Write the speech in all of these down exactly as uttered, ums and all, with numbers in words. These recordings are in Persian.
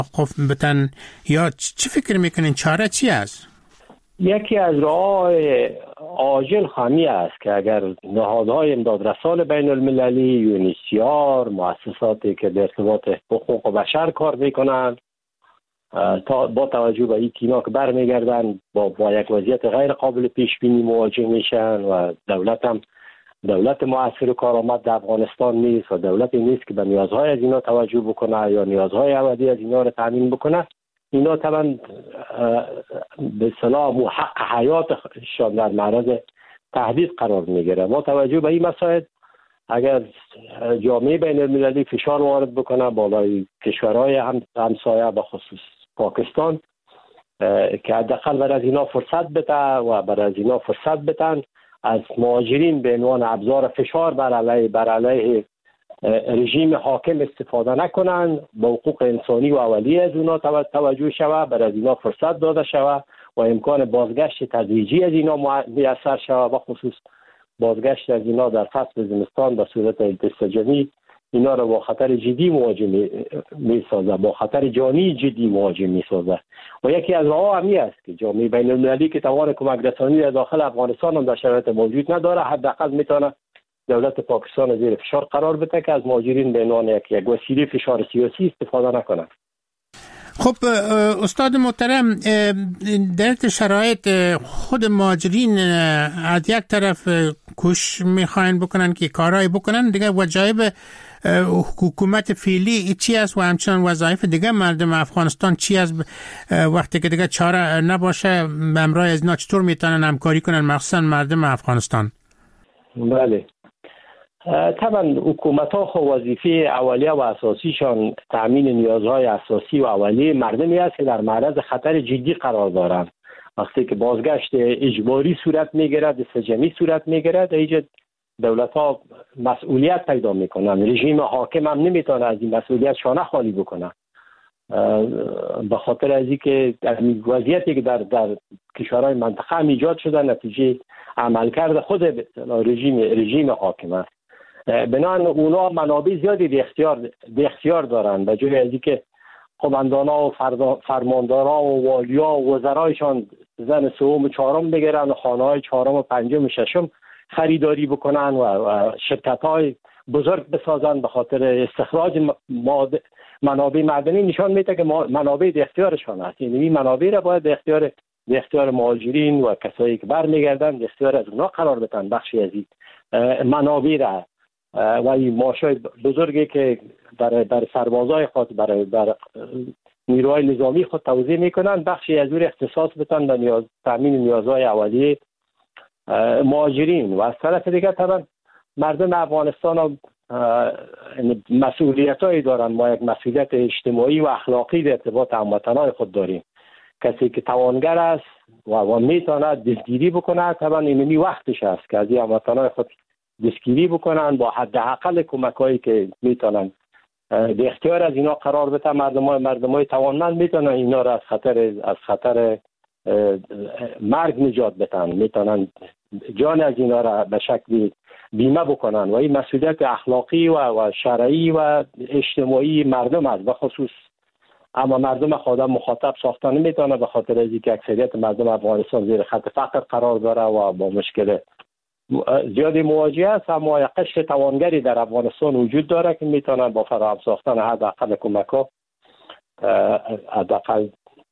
توقف بتن یا چی فکر میکنین چاره چی است؟ یکی از راه‌های عاجل خمی است که اگر نهادهای امدادرسان بین المللی، یونیسیار، مؤسساتی که به ارتباط حقوق بشر کار میکنند تا با توجه به این اینا که برمیگردن با, با یک وضعیت غیر قابل پیش بینی مواجه میشن و دولت هم دولت مؤثر و کارآمد در افغانستان نیست و دولتی نیست که به نیازهای از اینا توجه بکنه یا نیازهای ابدی از اینا رو تامین بکنه. اینا طبعا به اصطلاح حق حیاتشان در معرض تهدید قرار میگیره. با توجه به این مسائل اگر جامعه بین المللی فشار وارد بکنه بالای کشورهای هم همسایه به خصوص پاکستان که حداقل برای از اینا فرصت بده و برای از اینا فرصت بدن از مهاجرین به عنوان ابزار فشار بر علیه بر علیه رژیم حاکم استفاده نکنن، با حقوق انسانی و اولیه از اونا توجه شود، برای از اینا فرصت داده شود و امکان بازگشت تدریجی از اینا میسر شود و خصوص بازگشت از اینا در فصل زمستان به صورت التزامی اینا رو با خطر جدی مواجه می سازه، با خطر جانی جدی مواجه می سازه. و یکی از راه‌ها همی است که جامعه بین المللی که توان کمک رسانی در داخل افغانستان هم در شرایط موجود نداره، حداقل میتونه دولت پاکستان زیر فشار قرار بده که از مهاجرین به عنوان یک یک وسیله فشار سیاسی استفاده نکنند. خب استاد محترم، در شرایط خود مهاجرین از یک طرف کوش میخواین بکنن که کارهای بکنن، دیگه وجایب حکومت فعلی چی است و همچنان وظایف دیگه مردم افغانستان چی است؟ وقتی که دیگه چاره نباشه همراه از اینا چطور میتونن همکاری کنن، مخصوصا مردم افغانستان؟ بله طبعا حکومت ها خو وظیفه اولیه و اساسیشان تامین نیازهای اساسی و اولیه مردمی است که در معرض خطر جدی قرار دارند. وقتی که بازگشت اجباری صورت میگیرد، استجمی صورت میگیرد، اینجا دولت ها مسئولیت پیدا میکنن. رژیم حاکم هم نمیتونه از این مسئولیت شانه خالی بکنه، به خاطر از اینکه وضعیتی که در در کشورهای منطقه هم ایجاد شده نتیجه عملکرد خود رژیم رژیم حاکم است. بنابراین اونا منابع زیادی به اختیار به اختیار دارن، به جای از اینکه قماندانا و فرماندارا و والیا و وزرایشان زن سوم و چهارم بگیرن و خانه‌های چهارم و پنجم و ششم خریداری بکنن و, و شرکت‌های بزرگ بسازن به خاطر استخراج منابع معدنی، نشان میده که منابع به اختیارشان است. یعنی این منابع را باید به اختیار به اختیار مهاجرین و کسایی که برمیگردن به اختیار از اونها قرار بدن. بخشی از این منابع را و این معاشای بزرگی که برای برای سربازای خود برای برای نیروهای نظامی خود توزیع میکنن، بخشی از اون اختصاص بدن به نیاز تامین نیازهای اولیه مهاجرین. و از طرف دیگه طبعا مردم افغانستان هم مسئولیتایی دارن. ما یک مسئولیت اجتماعی و اخلاقی در ارتباط هموطنان خود داریم. کسی که توانگر است و, و میتونه دستگیری بکنه، طبعا اینمی وقتش است که از این هموطنان خود دستگیری بکنن با حداقل کمکایی که میتونن به اختیار از اینا قرار بدن. مردمای مردمای توانمند میتونن اینا را از خطر از خطر مرگ نجات بدن، میتونن جان از اینا را به شکلی بیمه بکنن. و این مسئولیت اخلاقی و, و شرعی و اجتماعی مردم است. به خصوص اما مردم خودم مخاطب ساختن نمیتونه، به خاطر از اینکه اکثریت مردم افغانستان زیر خط فقر قرار داره و با مشکل زیادی مواجه است. اما یک قشر توانگری در افغانستان وجود داره که میتونن با فراهم ساختن حداقل کمک‌ها حداقل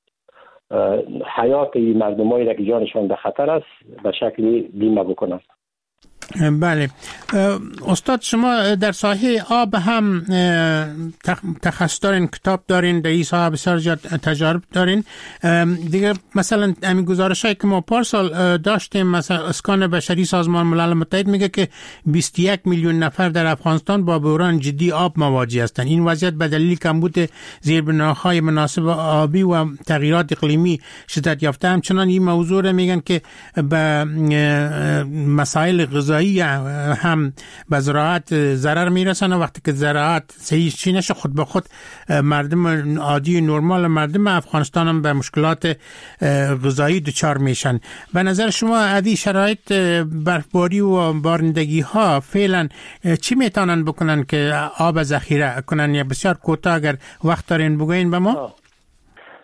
حیات مردمایی که جانشان به خطر است به شکلی بیمه بکنن. بله استاد، شما در ساحه آب هم تخصص دارین، کتاب دارین، در این ساحه بسیار زیاد تجارب دارین. دیگه مثلا همین گزارشایی که ما پارسال داشتیم، مثلا اسکان بشری سازمان ملل متحد میگه که بیست و یک میلیون نفر در افغانستان با بحران جدی آب مواجه هستند. این وضعیت به دلیل کمبود زیربناهای مناسب آبی و تغییرات اقلیمی شدت یافته. همچنان این موضوع رو میگن که به مسائل غذایی هم به زراعت ضرر میرسن و وقتی که زراعت صحیح چی نشه خود به خود مردم عادی نرمال مردم افغانستان هم به مشکلات غذایی دچار میشن. به نظر شما ادی شرایط برفباری و بارندگی ها فعلا چی میتونن بکنن که آب ذخیره کنن؟ یا بسیار کوتاه اگر وقت دارین بگوین به ما.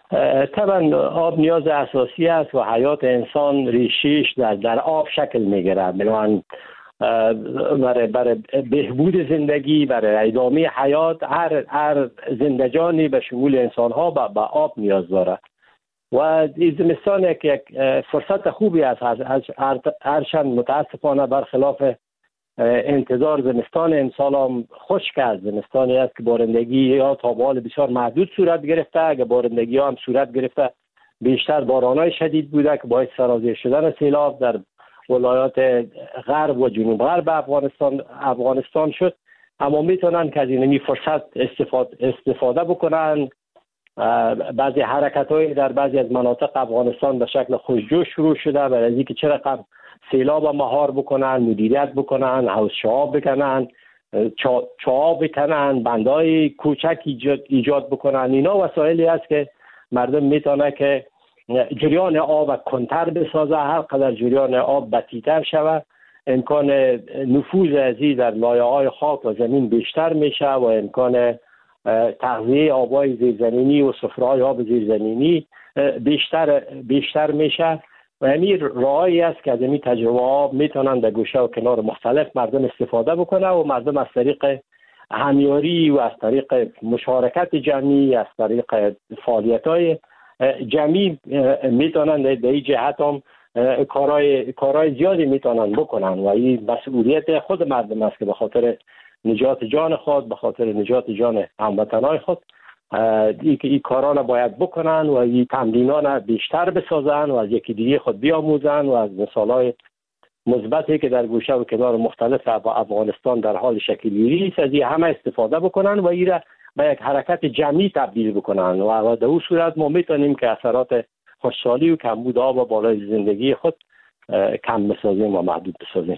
طبعا آب نیاز اساسی است و حیات انسان ریشیش در در آب شکل میگیره. بنابراین برای برای بهبود زندگی، برای ادامه حیات، هر هر زندگانی به شمول انسان ها به آب نیاز داره و این زمستان یک فرصت خوبی است. هرچند متاسفانه برخلاف انتظار زمستان امسال هم خشک است. زمستانی است که بارندگی یا تا به حال بسیار محدود صورت گرفته. اگر بارندگی هم صورت گرفته بیشتر بارانهای شدید بوده که باعث سرازیر شدن سیلاب در ولایات غرب و جنوب غرب افغانستان افغانستان شد. اما میتونن که از این فرصت استفاده استفاده بکنن. بعضی حرکت‌های در بعضی از مناطق افغانستان به شکل خوشجوش شروع شده برای اینکه چه رقم سیلاب مهار بکنن، مدیریت بکنن، حوض شعاب بکنن، چاه بکنن، بندهای کوچک ایجاد, ایجاد بکنن. اینا وسایلی است که مردم میتونه که جریان آب کنتر بسازه. هر قدر جریان آب بطی‌تر شود امکان نفوذ ازی در لایه‌های خاک و زمین بیشتر میشه و امکان تغذیه آبای زیرزمینی و سفره‌های آب زیرزمینی بیشتر بیشتر میشه و همین راهی است که از این تجربه آب میتونن در گوشه و کنار مختلف مردم استفاده بکنه و مردم از طریق همیاری و از طریق مشارکت جمعی، از طریق فعالیت‌های جمعی میتونن در این جهت هم کارهای کارهای زیادی میتونن بکنن و این مسئولیت خود مردم است که به خاطر نجات جان خود، به خاطر نجات جان هموطنان خود این این کارا را باید بکنن و این تمرینان بیشتر بسازن و از یکی دیگه خود بیاموزن و از مثالای مثبتی که در گوشه و کنار مختلف افغانستان در حال شکل‌گیری است از این همه استفاده بکنن و این را به یک حرکت جمعی تبدیل بکنن و در اون صورت ما میتونیم که اثرات خوشحالی و کمبود آب و بالای زندگی خود کم بسازیم و محدود بسازیم.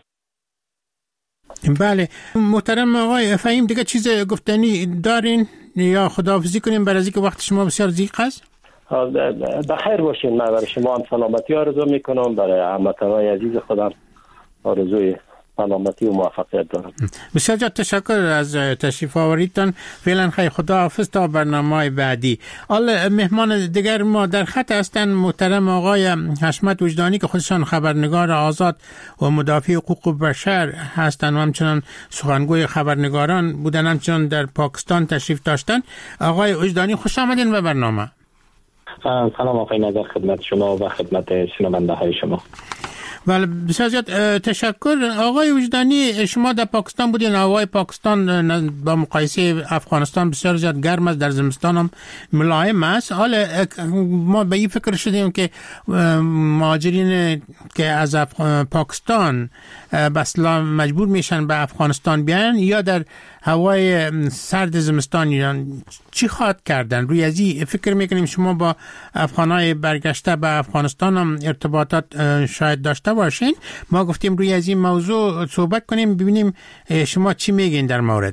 بله محترم آقای فهیم، دیگه چیز گفتنی دارین یا خداحافظی کنیم برای اینکه وقت شما بسیار ضیق است؟ بخیر باشین. من برای شما هم سلامتی آرزو میکنم، برای هموطنان عزیز خودم آرزوی سلامتی و موفقیت دارم. بسیار جان تشکر از تشریف آوریدتان. فعلا خیلی خداحافظ تا برنامه بعدی. حالا مهمان دیگر ما در خط هستند محترم آقای حشمت وجدانی که خودشان خبرنگار آزاد و مدافع حقوق بشر هستند و همچنان سخنگوی خبرنگاران بودن، همچنان در پاکستان تشریف داشتن. آقای وجدانی خوش آمدین به برنامه. سلام آقای نظر خدمت شما و خدمت شنونده های شما. بله بسیار زیاد تشکر. آقای وجدانی شما در پاکستان بودین، هوای پاکستان با مقایسه افغانستان بسیار زیاد گرم است، در زمستان هم ملایم است. حالا ما به این فکر شدیم که مهاجرین که از پاکستان بسلا مجبور میشن به افغانستان بیان یا در هوای سرد زمستان ایران چی خواهد کردن؟ روی از این فکر میکنیم شما با افغانای برگشته به افغانستان هم ارتباطات شاید داشته باشین. ما گفتیم روی از این موضوع صحبت کنیم ببینیم شما چی میگین در مورد.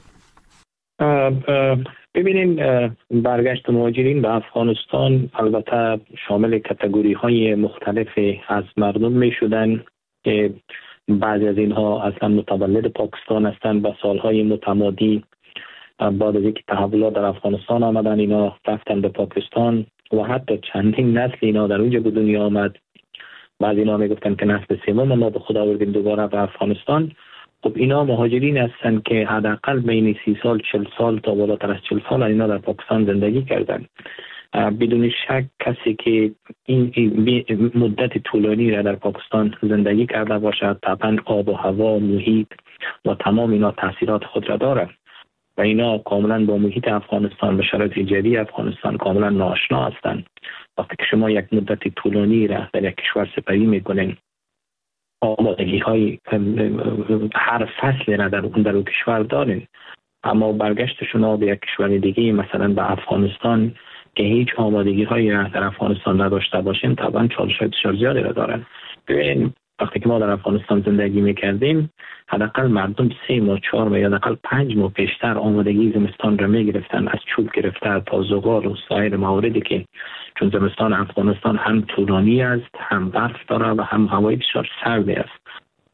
ببینین برگشت مهاجرین به افغانستان البته شامل کاتگوری های مختلف از مردم می شدن که بعضی از اینها اصلا متولد پاکستان هستند. و سالهای متمادی بعد از اینکه تحولات در افغانستان آمدن اینا رفتن به پاکستان و حتی چندین نسل اینا در اونجا به دنیا آمد. بعضی اینا میگفتن که نسل سوم ما به خود آوردیم دوباره به افغانستان. خب اینا مهاجرین هستند که حداقل بین سی سال چهل سال تا بالاتر از چهل سال اینا در پاکستان زندگی کردن. بدون شک کسی که این مدت طولانی را در پاکستان زندگی کرده باشد طبعا آب و هوا، محیط و تمام اینا تاثیرات خود را دارد و اینا کاملا با محیط افغانستان و شرایط جدید افغانستان کاملا ناآشنا هستند. وقتی که شما یک مدت طولانی را در یک کشور سپری میکنین، آمادگی های هر فصل را در اون در اون کشور دارین، اما برگشت شما به یک کشور دیگه مثلا به افغانستان که هیچ آمادگی هایی را در افغانستان نداشته باشین طبعا چالش های بسیار زیادی را دارن. ببین وقتی که ما در افغانستان زندگی میکردیم حداقل مردم سه ماه چهار ماه یا حداقل پنج ماه پیشتر آمادگی زمستان را میگرفتن، از چوب گرفته تا زغال و سایر مواردی که چون زمستان افغانستان هم طولانی است، هم برف داره و هم هوای بسیار سرد است.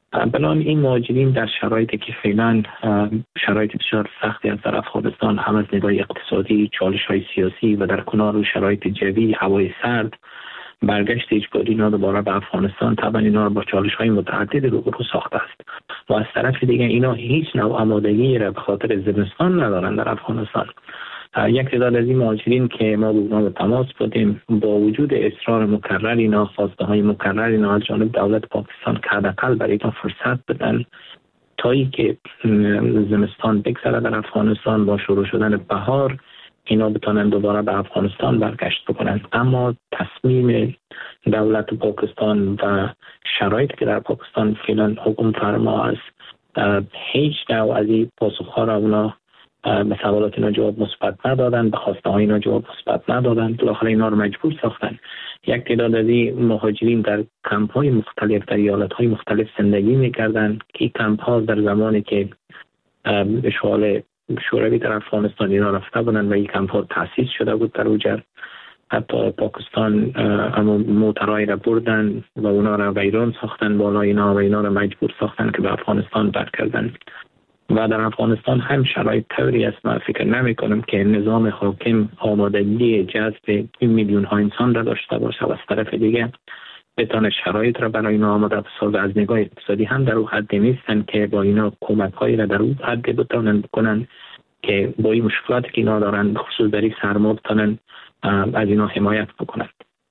بنان این مهاجرین در شرایطی که فعلا شرایط بسیار سختی از در افغانستان، هم از نگاه اقتصادی، چالش‌های سیاسی و در کنار و شرایط جوی، هوای سرد، برگشت اجباری اینا دوباره به افغانستان طبعا اینا با چالش‌های متعدد روبرو ساخته است و از طرف دیگه اینا هیچ نوع آمادگی را به خاطر زمستان ندارن در افغانستان. یک تعداد از این مهاجرین که ما با اونا به تماس بودیم، با وجود اصرار مکرر اینا، خواسته های مکرر اینا از جانب دولت پاکستان که حداقل برای اینا فرصت بدن تا ای که زمستان بگذره در افغانستان، با شروع شدن بهار اینا بتونن دوباره به افغانستان برگشت بکنن، اما تصمیم دولت پاکستان و شرایطی که در پاکستان فعلا حکم فرما است، هیچ نوع از این پاسخ‌ها را اونا به سوالات اینا جواب مثبت ندادن، به خواسته های اینا جواب مثبت ندادن، بالاخره اینا رو مجبور ساختن. یک تعداد از این مهاجرین در کمپ های مختلف در ایالت های مختلف زندگی میکردن که این کمپ ها در زمانی که اشغال شوروی در افغانستان اینا رفته بودن و این کمپ ها تأسیس شده بود در اوجر، حتی پاکستان اما موترهای را بردن و اونا را ویران ساختن بالا اینا و اینا را مجبور ساختن که به افغانستان برگردن. و در افغانستان هم شرایط طوری است، من فکر نمی کنم که نظام حاکم آمادگی جذب این میلیون ها انسان را داشته باشه و از طرف دیگه بتونه شرایط را برای اینا آماده بسازه. از نگاه اقتصادی هم در اون حد نیستن که با اینا کمک هایی را در اون حد بتونن بکنن که با این مشکلاتی که اینا دارن خصوص در سرما بتونن از اینا حمایت بکنن.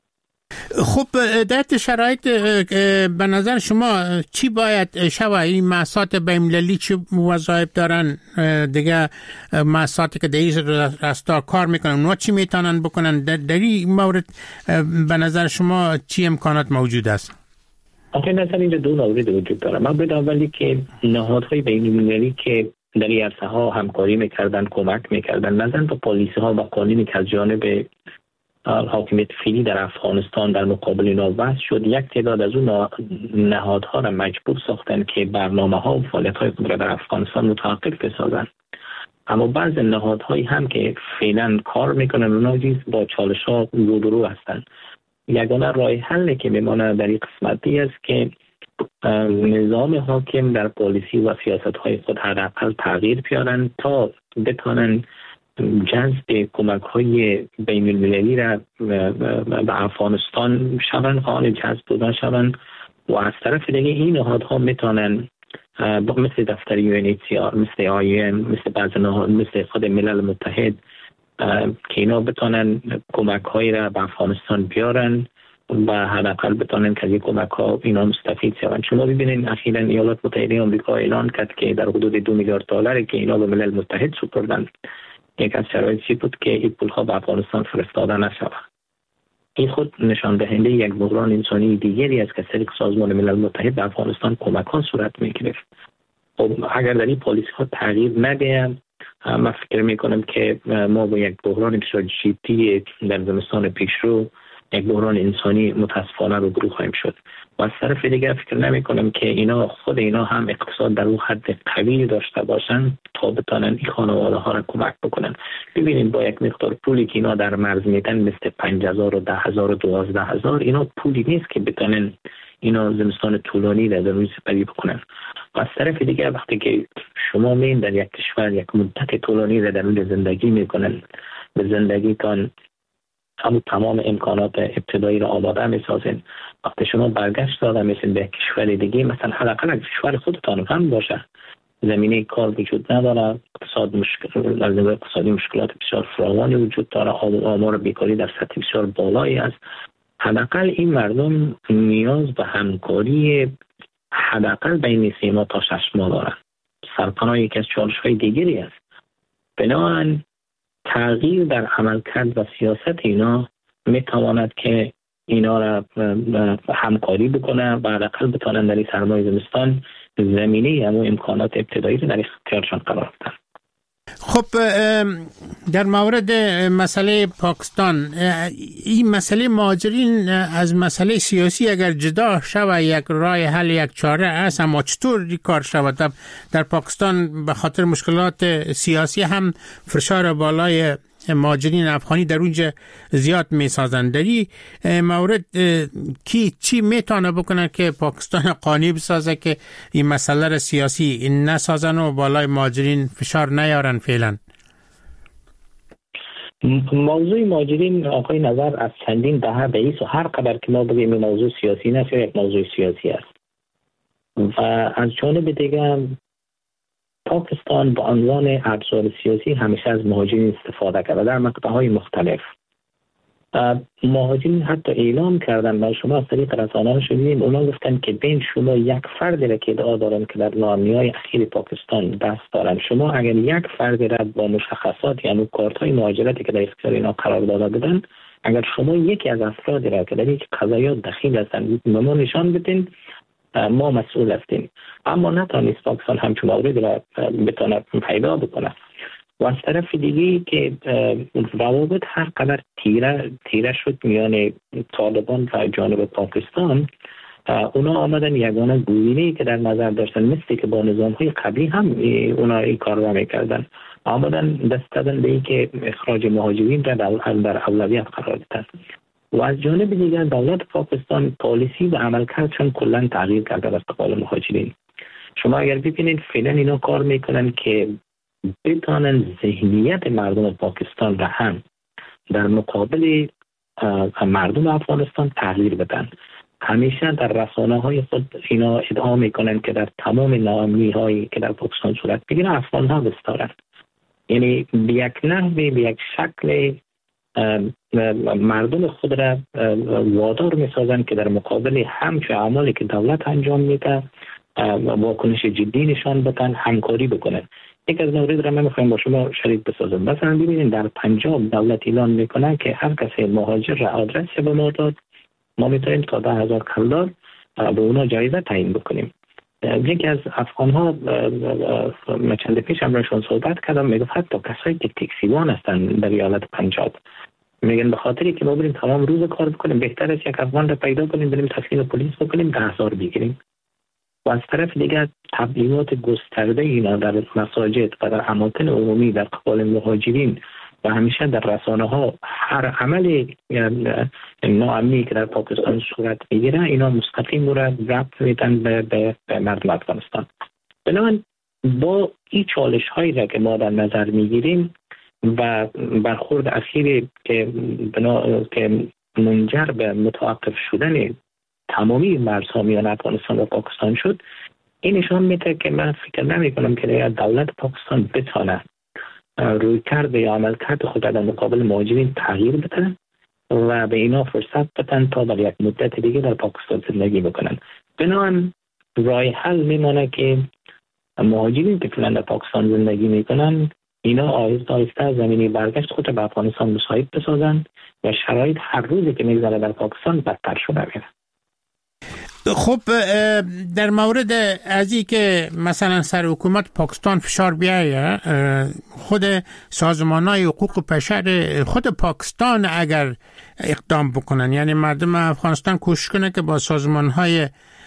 خب در شرایط به نظر شما چی باید شود؟ این مؤسسات بین‌المللی چه وظایف دارن دیگه؟ مؤسساتی که در این راستا کار میکنن اونا چی میتونن بکنن؟ در این مورد به نظر شما چی امکانات موجود است؟ آخه نظر اینجا دو مورد وجود داره. من باید اولی که نهادهای بین‌المللی که در این عرصه ها همکاری میکردن، کمک میکردن، نظر با پالیسی ها و قانونی که از جانب حاکمیت فعلی در افغانستان در مقابل اینا وضع شد، یک تعداد از اون نهادها را مجبور ساختن که برنامه ها و فعالیت های خود را در افغانستان متوقف بسازن. اما بعض نهادهایی هم که فعلا کار میکنن اونا چیز با چالش ها روبرو هستن. یگانه راه حلی که میمانه در این قسمتی است که نظام حاکم در پالیسی و سیاست های خود حداقل تغییر بیارن تا بتونن جذب کمک های بین المللی را به افغانستان شون، خواهان جذب بودن شون و از طرف دیگه این نهادها میتونن مثل دفتر یو ان اچ سی آر، مثل آی ام، مثل بعض نهاد مثل خود ملل متحد که اینا بتونن کمک هایی را به افغانستان بیارن و حداقل بتونن که از کمک ها اینا مستفید شوند. شما ببینید اخیراً ایالات متحده آمریکا اعلان کرد که در حدود دو میلیارد دلاری که اینا به ملل متحد سپردن، یک از شرایطی بود که این پول‌ها به افغانستان فرستاده نشود. این خود نشان دهنده یک بحران انسانی دیگری است که از طریق سازمان ملل متحد به افغانستان کمک‌ها صورت می‌گیرد. خب اگر در این پالیسی‌ها تغییر نده، من فکر می‌کنم که ما با یک بحران بسیار جدی در زمستان پیشرو، یک بحران انسانی متاسفانه روبرو خواهیم شد. و از طرف دیگر فکر نمی کنم که اینا خود اینا هم اقتصاد در اون حد قوی داشته باشن تا بتونن این خانواده ها را کمک بکنن. ببینید با یک مقدار پولی که اینا در مرز میدن مثل پنج هزار و ده هزار و دوازده هزار، اینا پولی نیست که بتونن اینا زمستان طولانی در روی سپری بکنن. و از طرف دیگر وقتی که شما مین در یک کشور یک مدت طولانی در روی زندگی میکنن، به زندگیتان همون تمام امکانات ابتدایی را آماده میسازین، وقتی شما برگشت دادن مثل به کشور دیگه، مثلا حداقل کشور خودتان هم باشه، زمینه کار وجود نداره، اقتصاد مشکل از نظر اقتصادی مشکلات بسیار فراوانی وجود داره، آمار بیکاری در سطح بسیار بالایی است، حداقل این مردم نیاز به همکاری حداقل بین سه ماه تا شش ماه دارن. سرپناه یکی از چالش‌های دیگری است. بنابراین تغییر در عملکرد و سیاست اینا میتواند که اینا را همکاری بکنه و حداقل بتونن در این سرمای زمستان زمینه همون امکانات ابتدایی رو در اختیارشان قرار بدن. خب در مورد مسئله پاکستان، این مسئله مهاجرین از مسئله سیاسی اگر جدا شود یک راه حل، یک چاره است، اما چطور کار شود؟ در پاکستان به خاطر مشکلات سیاسی هم فشار بالای مهاجرین افغانی در اونجا زیاد میسازن. در این مورد کی چی میتونه بکنه که پاکستان قانع بسازه که این مسئله را سیاسی نسازن و بالای مهاجرین فشار نیارن؟ فعلا موضوع مهاجرین آقای نظر از چندین دهه بعید و هر قدر که ما بگیم این موضوع سیاسی نیست، یک موضوع سیاسی است. و از جانب دیگر پاکستان با عنوان ابزار سیاسی همیشه از مهاجرین استفاده کرده در مقطع‌های مختلف. مهاجرین حتی اعلام کردن و شما از طریق رسانه‌ها شنیدین، اونا گفتن که بین شما یک فردی را که ادعا دارن که در نامه‌های اخیر پاکستان دست دارن، شما اگر یک فردی را با مشخصات یعنی کارت‌های مهاجرتی که در اختیار اینا قرار داده بودن، اگر شما یکی از افرادی را که در یک قضایات دخیل هستند به ما نشان بدین، ما مسئول هستیم. اما نتونست پاکستان همچون موردی را بتونه پیدا بکنه. و از طرف دیگه که روابط هر قدر تیره تیره شد میان طالبان و جانب پاکستان، اونا آمدن یگانه گزینه‌ای که در نظر داشتن، مثل که با نظام‌های قبلی هم اونا این کار را میکردن، آمدن دست دادن به این که اخراج مهاجرین را در اولویت قرار دادن. و از جانب دیگر دولت پاکستان پالیسی و عملکردشون کلا تغییر کرده در استقبال مهاجرین. شما اگر ببینید فعلا اینا کار میکنن که بتانن ذهنیت مردم پاکستان را هم در مقابل مردم افغانستان تغییر بدن. همیشه در رسانه های خود اینا ادعا میکنن که در تمام ناامنی هایی که در پاکستان صورت بگیره افغان ها بستارن. یعنی به یک نحوی به یک شکل مردم خود را وادار میسازن که در مقابل همچه اعمالی که دولت انجام میده واکنش جدی نشان بدن، همکاری بکنن. یک از مورد را من میخوایم با شما شریک بسازم. مثلا ببینید در پنجاب دولت اعلان میکنه که هر کسی مهاجر را آدرس به ما داد، ما میتونیم تا ده هزار کلدار به اونا جایزه تعیین بکنیم. یکی از افغان ها چند پیش هم راشون صحبت کردم، میگفت حتی کسایی که تکسیوان هستن در ایالت پنجاب میگن به خاطری که ما بریم تمام روز کار بکنیم بهتر است یک افغان را پیدا کنیم بریم تسلیم پلیس بکنیم ده هزار بگیریم. و از طرف دیگر تبلیغات گسترده اینا در مساجد و در اماکن عمومی در قبال مهاجرین و همیشه در رسانه ها هر عمل ناامنی که در پاکستان صورت میگیره اینا مستقیم را ربط میدن به, به, به مردم افغانستان. بنابراین با این چالش هایی را که ما در نظر میگیریم و برخورد اخیری که بنا که منجر به متوقف شدن تمامی مرزها میان افغانستان و پاکستان شد، این نشان میده که من فکر نمی کنم که دولت پاکستان بتونه روی کرد یا عمل کرد خود در مقابل مهاجرین تغییر بده و به اینا فرصت بدن تا در یک مدت دیگه در پاکستان زندگی بکنن. بنابراین راه حل میمونه که مهاجرین که فعلا در پاکستان زندگی میکنن اینا آهسته آهسته زمینی برگشت خود به افغانستان مساعد بسازن و شرایط هر روزی که میگذره در پاکستان بدتر شده میره. خب در مورد از این که مثلا سر حکومت پاکستان فشار بیایه، خود سازمان‌های حقوق بشر خود پاکستان اگر اقدام بکنن، یعنی مردم افغانستان کوشش کنه که با سازمان‌های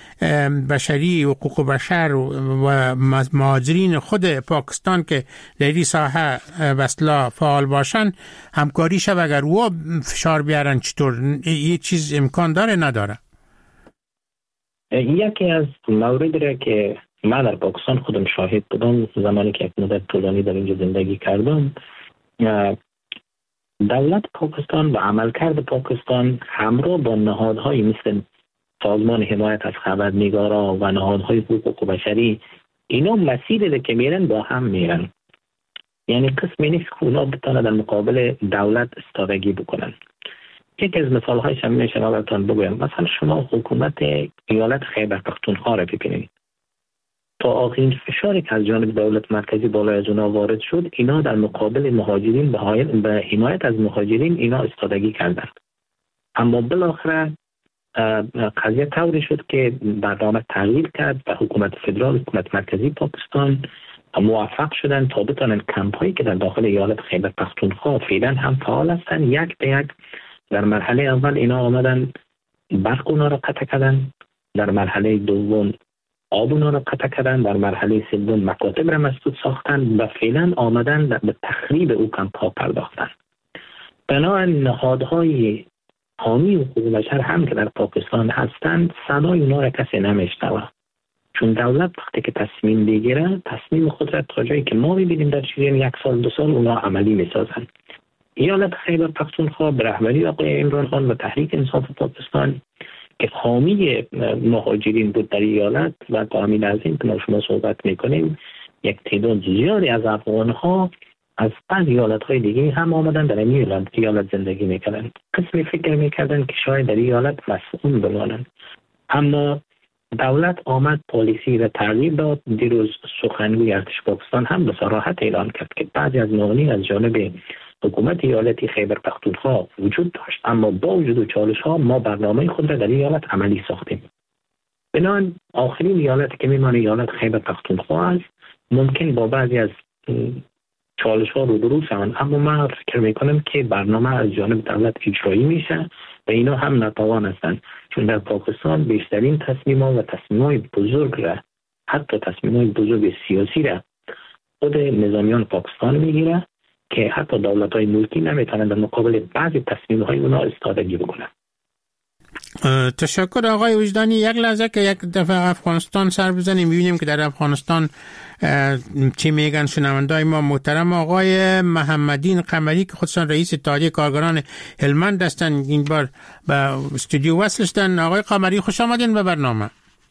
بشری حقوق بشر و مهاجرین خود پاکستان که در این ساحه بسلا فعال باشن همکاری شود، اگر او فشار بیارن چطور یه چیز امکان داره نداره؟ یکی از موردی را که من در پاکستان خودم شاهد بودم زمانی که یک مدت طولانی در اینجا زندگی کردم، دولت پاکستان و عملکرد پاکستان همراه با نهادهای مثل سازمان حمایت از خبرنگاران و نهادهای حقوق بشری اینا مسیری که میرن با هم میرن. یعنی قسمی نیست که اونا بتانه در مقابل دولت استادگی بکنن. یکی از مثال هایش هم میشه براتون بگویم. مثلا شما حکومت ایالت خیبر پختونخوا را ببینید. تا آخرین فشاری که از جانب دولت مرکزی بالای از اونا وارد شد، اینا در مقابل مهاجرین به حمایت از مهاجرین اینا استادگی کردند. اما بالاخره قضیه طوری شد که برنامه تغییر کرد و حکومت فدرال، حکومت مرکزی پاکستان موفق شدن تا بتانن کمپ هایی که در داخل ایالت خیبر پختونخوا فعلا هم فعال هستن یک به یک در مرحله اول اینا آمدن برق اونا را قطع کردن، در مرحله دوم آب اونا را قطع کردن، در مرحله سوم مکاتب را مسدود ساختن و فعلا آمدن به تخریب او کمپ ها پرداختن. بنابراین نهادهای حامی حقوق بشر هم که در پاکستان هستند صدای اونا را کسی نمیشنوه، چون دولت وقتی که تصمیم بگیره تصمیم خود را تا جایی که ما میبینیم در چیزی یک سال دو سال اونا عملی میسازن. ایالت خیبر پختونخوا به رهبری آقای عمران خان و تحریک انصاف پاکستان که حامی مهاجرین بود در ایالت و تا همین از این که ما شما صحبت میکنیم یک تعداد زیادی از افغانها از بعض ایالت‌های دیگه هم آمدن در این ایالت زندگی میکردن. قسمی فکر میکردن که شاید در ایالت مسئول بمانند، اما دولت آمد پالیسی را تغییر داد. دیروز سخنگوی ارتش پاکستان هم به صراحت اعلان کرد که بعضی از معاونین از جانب حکومت ایالتی خیبر پختونخوا وجود داشت، اما با وجود چالش‌ها ما برنامه خود را در ایالت عملی ساختیم. بنابراین آخرین ایالتی که میمانه ایالت خیبر پختونخوا است. ممکن با بعضی از چالش‌ها روبرو شوند، اما من فکر میکنم که برنامه از جانب دولت اجرایی میشه و اینا هم ناتوان هستند، چون در پاکستان بیشترین تصمیم‌ها و تصمیم‌های بزرگ را، حتی تصمیم‌های بزرگ سیاسی را خود نظامیان پاکستان میگیره که حتی دولت‌های ملکی نمیتونن در مقابل بعضی تصمیم‌های اونا استادگی بکنن. تشکر آقای وجدانی. یک لحظه که یک دفعه افغانستان سر بزنیم ببینیم که در افغانستان چی میگن شنوندای ما محترم. آقای محمدین قمری که خودشان رئیس اتحادیه کارگران هلمند هستند این بار به استودیو وصل شدن. آقای قمری خوش آمدین به برنامه.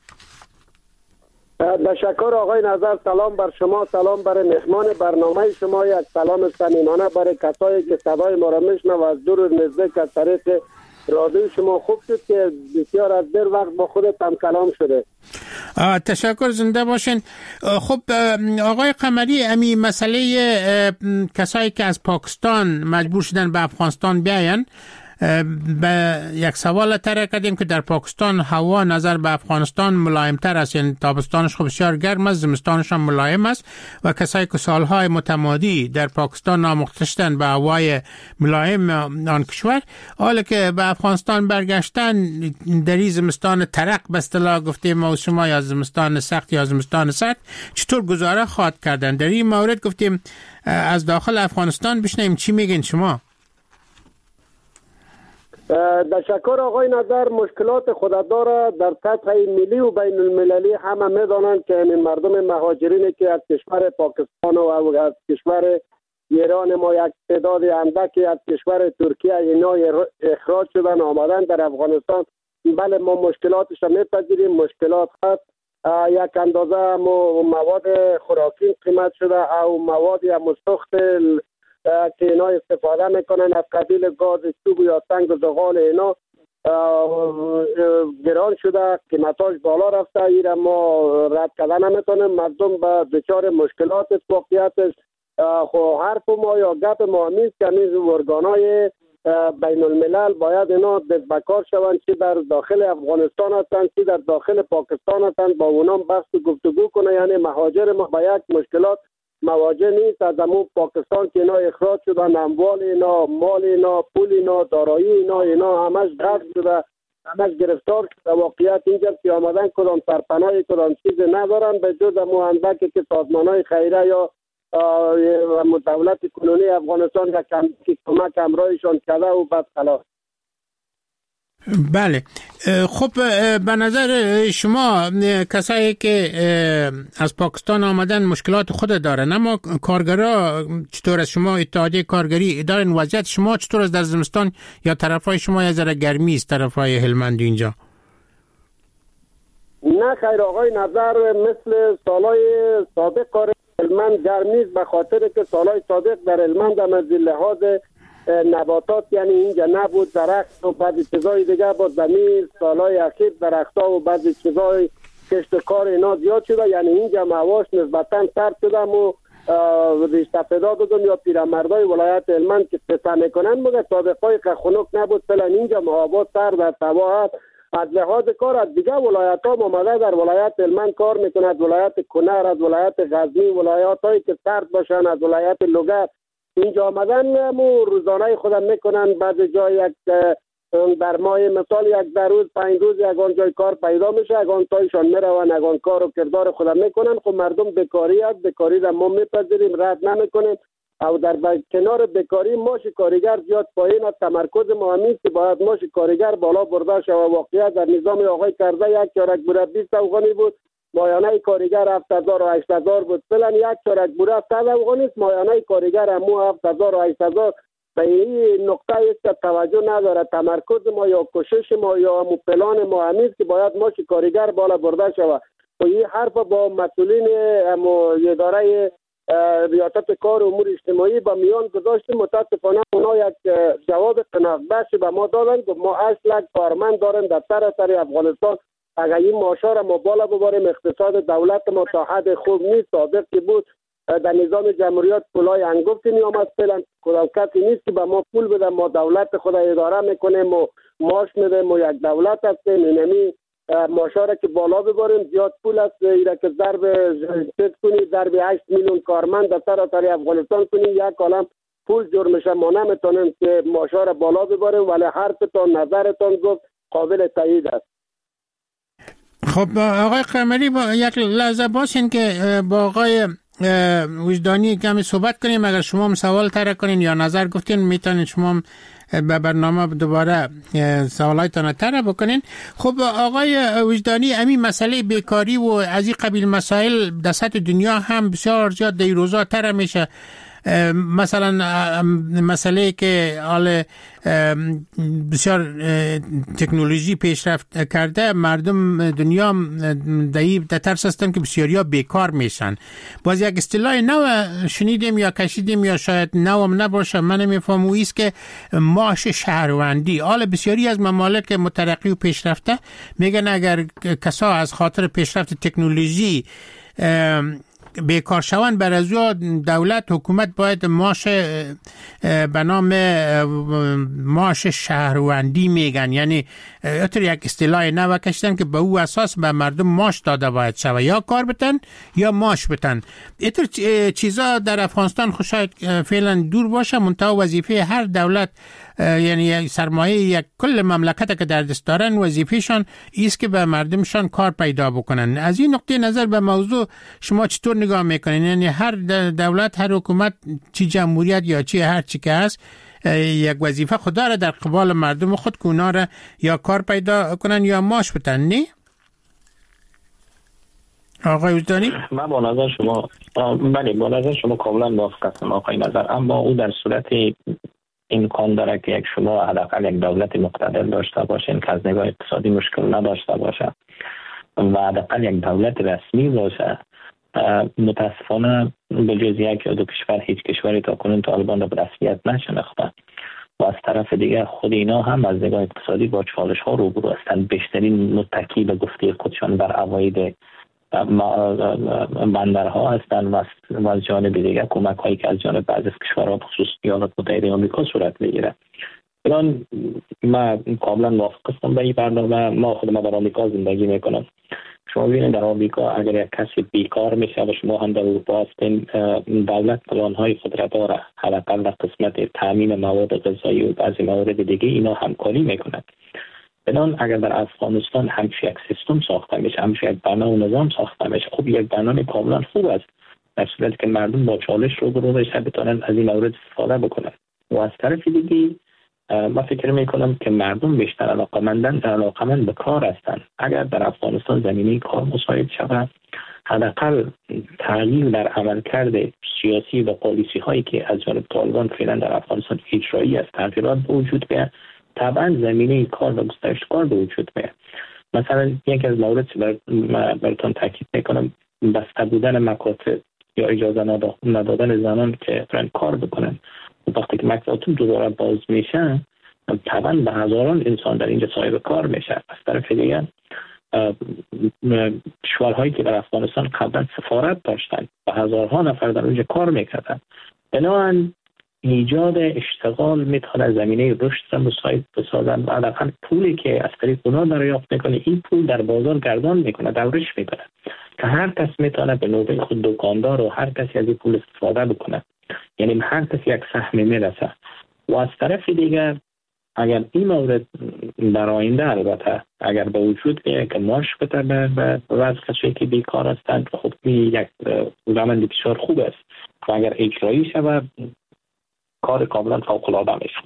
تشکر آقای نظر. سلام بر شما، سلام بر مهمان برنامه شما، یک سلام صمیمانه برای کسایی که صدای ما را میشنوند و از دور و نزدیک از طریق رادیو شما. خوب شد که بسیار از دیر وقت با خودت هم کلام شده. تشکر، زنده باشین. خب آقای قمری، امی مسئله کسایی که از پاکستان مجبور شدن به افغانستان بیاین، به یک سوال طرح کردیم که در پاکستان هوا نظر به افغانستان ملایمتر است، یعنی تابستانش خب بسیار گرم است، زمستانش هم ملایم است و کسایی که سالهای متمادی در پاکستان ناموخته شدن به هوای ملایم آن کشور، حالا که به افغانستان برگشتن در این زمستان ترق به اصطلاح گفتیم ما شما، یا زمستان سخت یا زمستان سرد، چطور گزاره خواهد کردن؟ در این مورد گفتیم از داخل افغانستان بشنویم چی میگین شما. تشکر آقای نظر. مشکلات خود داره در سطح ملی و بین المللی. همه میدانند که این مردم مهاجرینی که از کشور پاکستان و از کشور ایران ما یک تعداد اندکی از کشور ترکیه اینا اخراج شدن آمدن در افغانستان. بله ما مشکلاتش میپذیریم، مشکلات هست. یک اندازه مواد خوراکی قیمت شده او مواد مستخت که اینا استفاده میکنن از قبیل گاز چوب یا سنگ و زغال اینا گران شده، قیمتاش بالا رفته. ایره ما رد کردن نمیتونیم، مردم به دچار مشکلات واقعیتش. خب حرف ما یا گپ ما نیست که نیز ارگانای بین الملل باید اینا دست بکار شوند، چی در داخل افغانستان هستند چی در داخل پاکستان هستند، با اونا بحث گفتگو کنه. یعنی مهاجر ما با یک مشکلات مواجه نیست. از امون پاکستان که اینا اخراج شدن، اموال اینا، مال اینا، پول اینا، دارایی اینا اینا همش غصب شده، همش گرفتار شده. واقعیت اینجا که آمدن کدام سرپناهی کدام چیزی ندارن به جز امون اندکی که سازمانهای خیریه یا دولت کنونی افغانستان یک کمک همراهشان کرده و بعد خلاص. بله. خب به نظر شما کسایی که از پاکستان آمدن مشکلات خود دارن، اما کارگرها چطور از شما اتحادیه کارگری دارن؟ وضعیت شما چطور از در زمستان یا طرفای شما یه ذره گرمی است طرفای هلمند اینجا؟ نه خیر آقای نظر، مثل سالهای سابق کار هلمند گرمی است، به خاطر که سالهای سابق در هلمند هم از لحاظ نباتات یعنی اینجا نبود، درخت و بعضی چیزای دیگه با زمین. سالهای اخیر درخت‌ها و بعضی چیزای کشت کار اینا زیاد شده، یعنی اینجا هواش نسبتاً سرد شده و ریش تپیدا دادن یا پیرمردای ولایت هلمند که قصه میکنن مگه سابقای که خنک نبود. فعلا اینجا هوا سرد در هوا هست. از لحاظ کار از دیگه ولایت ها آمده در ولایت هلمند کار میکند، ولایت کنر، از ولایت غزنی، ولایت هایی که سرد باشن، از ولایت لوگر اینجا آمدن مو روزانه خودم میکنن. بعد جای یک در ماه مثال یک در روز پنج روز یگان جای کار پیدا میشه، یگان تایشان میرون یگان کار و کردار خودم میکنن. خب مردم بکاری هست، بکاری را ما میپذیریم، رد نمیکنیم. او در کنار بیکاری ماش کارگر زیاد پایین است. تمرکز ما همین که باید ماش کارگر بالا برده شود. واقعیت در نظام آقای کرده یک چارک بوره بیست افغانی بود، مایانه کارگر هفت هزار و هشت هزار بود. فعلا یک چارک بوره صد افغانی است، مایانه کارگر همو هفت هزار و هشت هزار. به این نقطه است که توجه نداره. تمرکز ما یا کوشش ما یا همو پلان ما همین است که باید ماش کارگر بالا برده شود. و این حرف با مسئولین همو اداره ریاست کار و امور اجتماعی با میان گذاشتیم. متاسفانه اونا یک جواب قناعت بخش به ما دادن که ما اصلا کارمند داریم در سراسر افغانستان. اگر این معاشا را ما بالا ببریم اقتصاد دولت ما تا حد خوب نیست. سابق که بود در نظام جمهوریت پولای انگفتی می آمد، فعلا کسی نیست که به ما پول بده. ما دولت خود اداره میکنیم و معاش میدیم و یک دولت هستیم. اینمی معاشا را که بالا ببریم زیاد پول است. ایرا که ضرب ست کنی ضرب هشت میلیون کارمند در سراسر افغانستان کنی یک کلم پول جور میشه. ما نمیتونیم که معاشا را بالا ببریم، ولی حرفتان نظرتان گفت قابل تایید است. خب آقای قمری با یک لحظه باشین که با آقای وجدانی کمی صحبت کنیم. اگر شما هم سوال طرح کنین یا نظر گفتین میتونین شما هم به برنامه دوباره سوالایتان طرح بکنین. خب آقای وجدانی، همین مسئله بیکاری و از این قبیل مسائل در سطح دنیا هم بسیار زیاد در روزا طرح میشه. مثلا مسئله که حال بسیار تکنولوژی پیشرفت کرده، مردم دنیا در ترس هستن که بسیاریا بیکار میشن. باز یک اصطلاح نو شنیدیم یا کشیدیم یا شاید نوم نباشه، من نمیفهمم، او است که معاش شهروندی. حال بسیاری از ممالک مترقی و پیشرفته میگن اگر کسا از خاطر پیشرفت تکنولوژی بیکار شوند، بر از دولت حکومت باید معاش به نام معاش شهروندی میگن، یعنی اتر یک اصطلاح نو کشیدن که به او اساس به مردم معاش داده باید شود، یا کار بتن یا معاش بتن. اتر چیزا در افغانستان شاید فعلا دور باشه، منتها وظیفه هر دولت یعنی سرمایه یک کل مملکت که در دست دارن وظیفهشان ایست که به مردمشان کار پیدا بکنن. از این نقطه نظر به موضوع شما چطور نگاه میکنین؟ یعنی هر دولت، هر حکومت، چی جمهوریت یا چی هر چی که هست، یک وظیفه خدا را در قبال مردم خود که اونا را یا کار پیدا کنن یا معاش بدن، نه؟ آقای وجدانی؟ من با نظر شما بله با نظر شما کاملا موافق هستم آقای نظر، اما او در صورت امکان داره که یک شما حداقل یک دولت مقتدر داشته باشین که از نگاه اقتصادی مشکل نداشته باشه و حداقل یک دولت رسمی باشه. متاسفانه به جز یک یا دو کشور هیچ کشوری تا کنون طالبان را به رسمیت نشناخته و از طرف دیگر خود اینا هم از نگاه اقتصادی با چالش ها روبرو هستند. بیشترین متکی به گفته خودشان بر عواید بندرها هستند و از جانب دیگر کمک هایی که از جانب بعضی از کشورها بخصوص ایالات متحده آمریکا صورت میگیره. الان من کاملا موافق هستم به این برنامه. ما خود ما در آمریکا زندگی میکنم. شما ببینید در آمریکا اگر یک کسی بیکار میشه و شما هم در اروپا هستین، دولت پلان های خود را داره، حداقل در قسمت تامین مواد غذایی و بعضی موارد دیگه اینا همکاری میکنند. الان اگر در افغانستان همچین یک سیستم ساخته میشه، همچین یک برنامه و نظام ساخته میشه، خب یک برنامه کاملا خوب است در صورتی که مردم با چالش رو برو بشه بتونن از این مورد استفاده بکنن. و از طرف دیگه ما فکر میکنم که مردم بیشتر علاقمندن علاقمند به کار هستند. اگر در افغانستان زمینه کار مساعد شود، حداقل تغییر در عملکرد سیاسی و پالیسی هایی که از جانب طالبان فعلا در افغانستان اجرایی است تغییرات به وجود بیاید، طبعا زمینه کار و گسترش کار به وجود میاد. مثلا یکی از موارد که براتون تاکید میکنم، بسته بودن مکاتب یا اجازه ندادن زنان که فرن کار بکنن. وقتی که مکاتب دوباره باز میشن، طبعا به هزاران انسان در اینجا صاحب کار میشه. از طرف دیگر شوهرهایی که در افغانستان قبلا سفارت داشتن به هزارها نفر در اونجا کار میکردن. بنابراین ایجاد اشتغال میتونه زمینه رشد را مساعد بسازن و حداقل پولی که از طریق اونا دریافت میکنه این پول در بازار گردان میکنه، دورش میکنه که هر کس میتونه به نوبه خود دکاندار و هر کسی از این پول استفاده بکنه، یعنی هر کسی یک سهمی میرسه. و از طرف دیگر اگر این مورد در آینده البته اگر به وجود بیاید که معاش بده به وضع کسایی که بیکار هستند، خب این یک روند بسیار خوب است. و اگر اجرایی شود کار کاملا فوق‌العاده میشه.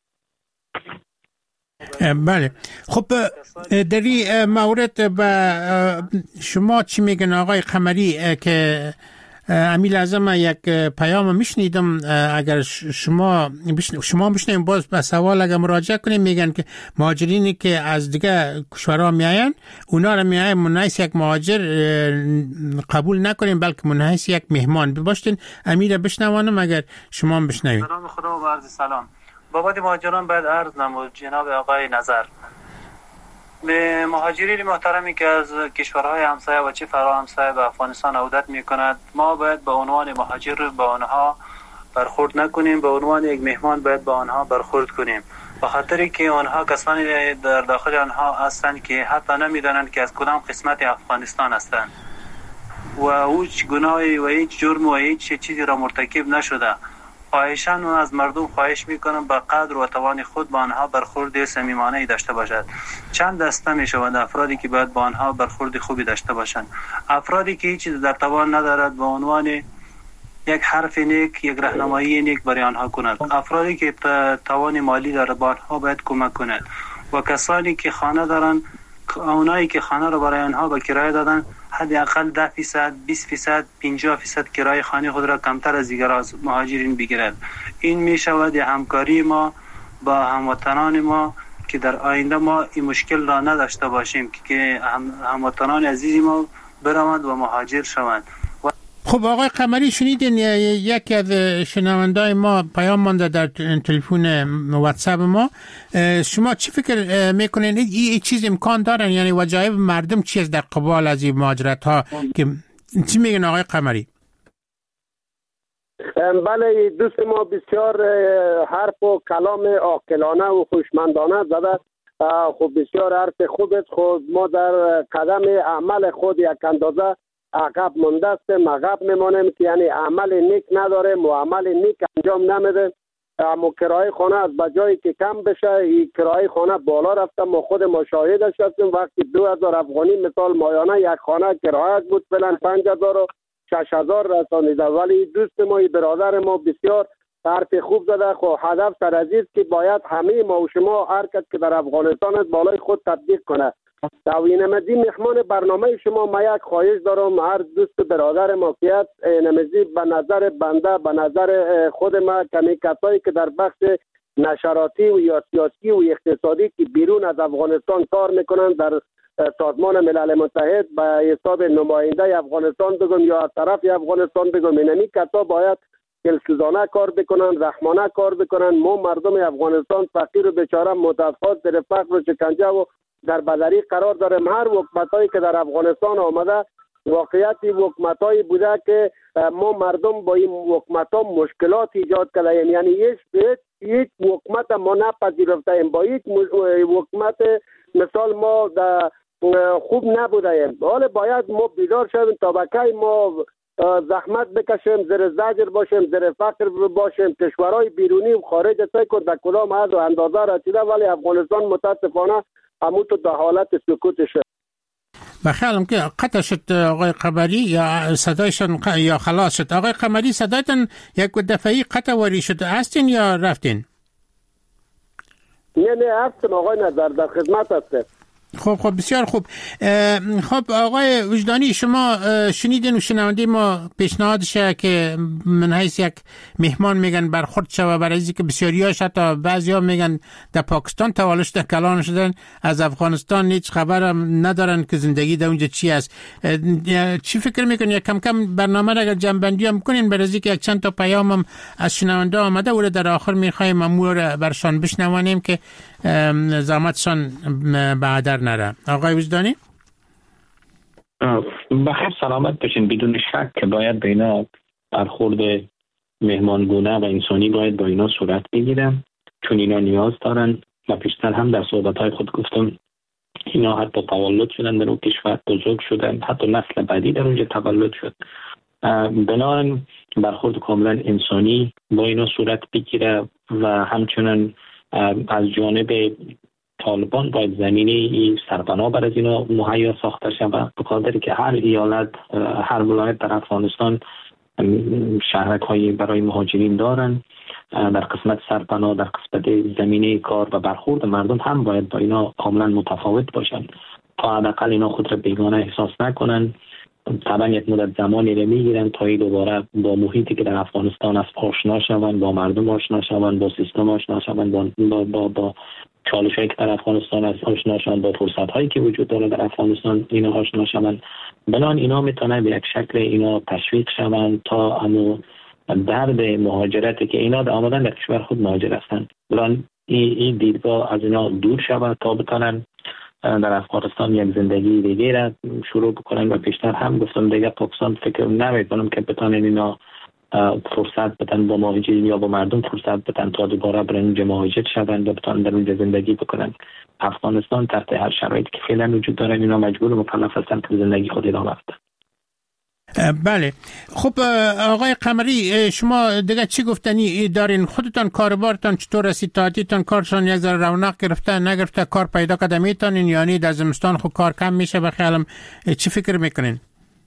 بله. خب در این مورد به شما چی میگن آقای قمری که امیل اعظم یک پیام میشنیدم، اگر شما شما بشنیم باز به سوال اگر مراجعه کنیم میگن که مهاجرینی که از دیگه کشورها میاین اونا رو میاین منحیث یک مهاجر قبول نکنیم بلکه منحیث یک مهمان باشین. امیر بشنوانم اگر شما بشنوید. سلام خدا و عرض سلام. بابت مهاجران باید عرض نمود جناب آقای نظر به مهاجرین محترمی که از کشورهای همسایه و چه فرا همسایه به افغانستان عودت می کند، ما باید به عنوان مهاجر به آنها برخورد نکنیم، به عنوان یک مهمان باید به آنها برخورد کنیم، به خاطری که آنها کسانی در داخل آنها هستند که حتی نمیدانند که از کدام قسمت افغانستان هستند و هیچ گناهی و هیچ جرم و هیچ چیزی را مرتکب نشده. خواهشاً و از مردم خواهش میکنم به قدر و توان خود با آنها برخورد صمیمانه‌ای داشته باشد. چند دسته می شود افرادی که باید با آنها برخورد خوبی داشته باشند. افرادی که هیچ چیز در توان ندارد به عنوان یک حرف نیک، یک راهنمایی نیک برای آنها کند. افرادی که توان مالی دارد با آنها باید کمک کند و کسانی که خانه دارند، اونایی که خانه را برای آنها به کرایه دادن حداقل ده فیصد، بیست فیصد، پنجاه فیصد کرایه خانه خود را کمتر از دیگر از مهاجرین بگیرد. این می شود همکاری ما با هموطنان ما که در آینده ما این مشکل را نداشته باشیم که هموطنان عزیز ما بروند و مهاجر شوند. خب آقای قمری شنیدین یکی از شنوندای ما پیام مانده در تلفن واتساپ ما. شما چی فکر میکنین این چیز امکان دارن؟ یعنی وجایب مردم چیز در قبال از این مهاجرت ها که چی میگن آقای قمری؟ بله دوست ما بسیار حرف و کلام عاقلانه و خوشمندانه زده. خب بسیار حرف خوب است. خب ما در قدم عمل خود یک اندازه عقب مونده هستیم، عقب میمانیم که یعنی عمل نیک نداریم و عمل نیک انجام نمیده. اما کرایه خانه از بجایی که کم بشه این کرایه خانه بالا رفته. ما خود مشاهدش هستیم وقتی دو هزار افغانی مثال مایانه یک خانه کرایه بود فعلا پنج هزار و شش هزار رسانیده. ولی دوست ما برادر ما بسیار حرف خوب زده. خب هدف سر عزیز که باید همه ما و شما هر کس که در افغانستان است بالای خود تطبیق کنه. توی نمزی مهمان برنامه شما ما یک خواهش دارم، هر دوست برادر ما که نمزی به نظر بنده به نظر خود ما کمی کسایی که در بخش نشراتی و یا سیاسی و اقتصادی که بیرون از افغانستان کار میکنن در سازمان ملل متحد به حساب نماینده افغانستان بگم یا از طرف افغانستان بگم، اینمی کسا باید دلسوزانه کار بکنن، رحمانه کار بکنن. ما مردم افغانستان فقیر و بیچاره متاسفانه در فقر و شکنجه و در بدری قرار داریم. هر حکومتایی که در افغانستان آمده واقعیتی حکومتایی بوده که ما مردم با این حکومت‌ها مشکلات ایجاد کردیم. یعنی هیچ هیچ حکومت ما نپذیرفتیم، با هیچ حکومت مثال ما خوب نبودیم. حالا باید ما بیدار شویم تا بکی ما زحمت بکشیم، زیر زجر باشیم، زیر فقر باشیم. کشورهای بیرونی و خارج سعی کرد در کدام حد و اندازه رسیده ولی افغانستان متاسفانه همون در حالت سکوتشه. بخیالم که قطع شد آقای قمری یا صدایشان ق... یا خلاص شد. آقای قمری صدایتان یک دفعی قطع واری شد، هستین یا رفتین؟ نه نه هستم آقای نظر، در خدمت هستم. خب خب بسیار خوب. خب آقای وجدانی شما شنیدین و شنونده ما پیشنهادشه که من حیث یک مهمان میگن برخورد شوه، برای اینکه بسیاریاش حتی بعضیا میگن در پاکستان تولد شده کلان شدن، از افغانستان هیچ خبر ندارن که زندگی در اونجا چی است. چی فکر میکنین یک کم کم برنامه را اگر جنبندی هم کنین برای اینکه یک چند تا پیام هم از شنونده آمده و در آخر میخوایم امور برشان بشنوانیم که زحمتشان بعدر نره. آقای وجدانی بخیر سلامت باشین. بدون شک که باید به اینا برخورد مهمانگونه و انسانی باید با اینا صورت بگیره، چون اینا نیاز دارن و پیشتر هم در صحبت‌های خود گفتم اینا حتی تولد شدن در اون کشور، بزرگ شدن، حتی نسل بعدی در اونجا تولد شد. بنابراین برخورد کاملا انسانی با اینا صورت بگیره و همچنان از جانب طالبان باید زمینه سرپناه برای اینا مهیا ساخته شود، به خاطر که هر ایالت هر ولایت در افغانستان شهرک هایی برای مهاجرین دارن. در قسمت سرپناه، در قسمت زمینه کار و برخورد مردم هم باید با اینا کاملا متفاوت باشن تا حداقل اینا خود را بیگانه احساس نکنن. طبعا یک مدت زمانی را میگیرن تا دوباره با محیطی که در افغانستان است آشنا شوند، با مردم آشنا شوند، با سیستم آشنا شوند، با با با, با چالش‌هایی که در افغانستان است آشنا شوند، با فرصت‌هایی که وجود داره در افغانستان اینا آشنا شوند. بنان اینا میتونه به یک شکل اینا تشویق شوند تا همون درد مهاجرتی که اینا آمدن در کشور خود مهاجر هستند، بنان این دیدگاه از اینا دور شود تا بتونن در افغانستان یک زندگی دیگه را شروع بکنن. و پیشتر هم گفتم دیگه پاکستان فکر نمی‌کنم که بتونن اینا فرصت بدن با مهاجرین یا با مردم فرصت بدن تا دوباره برای اونجا مهاجر شوند و بتونن در اونجا زندگی بکنن. افغانستان تحت هر شرایطی که فعلا وجود داره اینا مجبور و مکلف هستن که زندگی خود ادامه بدن. بله. خب آقای قمری، شما دیگه چی گفتنی دارین؟ خودتان کاربارتان چطور است؟ تعدیتان کارشان یک ذره رونق گرفته نگرفته؟ کار پیدا کرده میتونین؟ یعنی در زمستان خود کار کم میشه به خیالم. چی فکر میکنین؟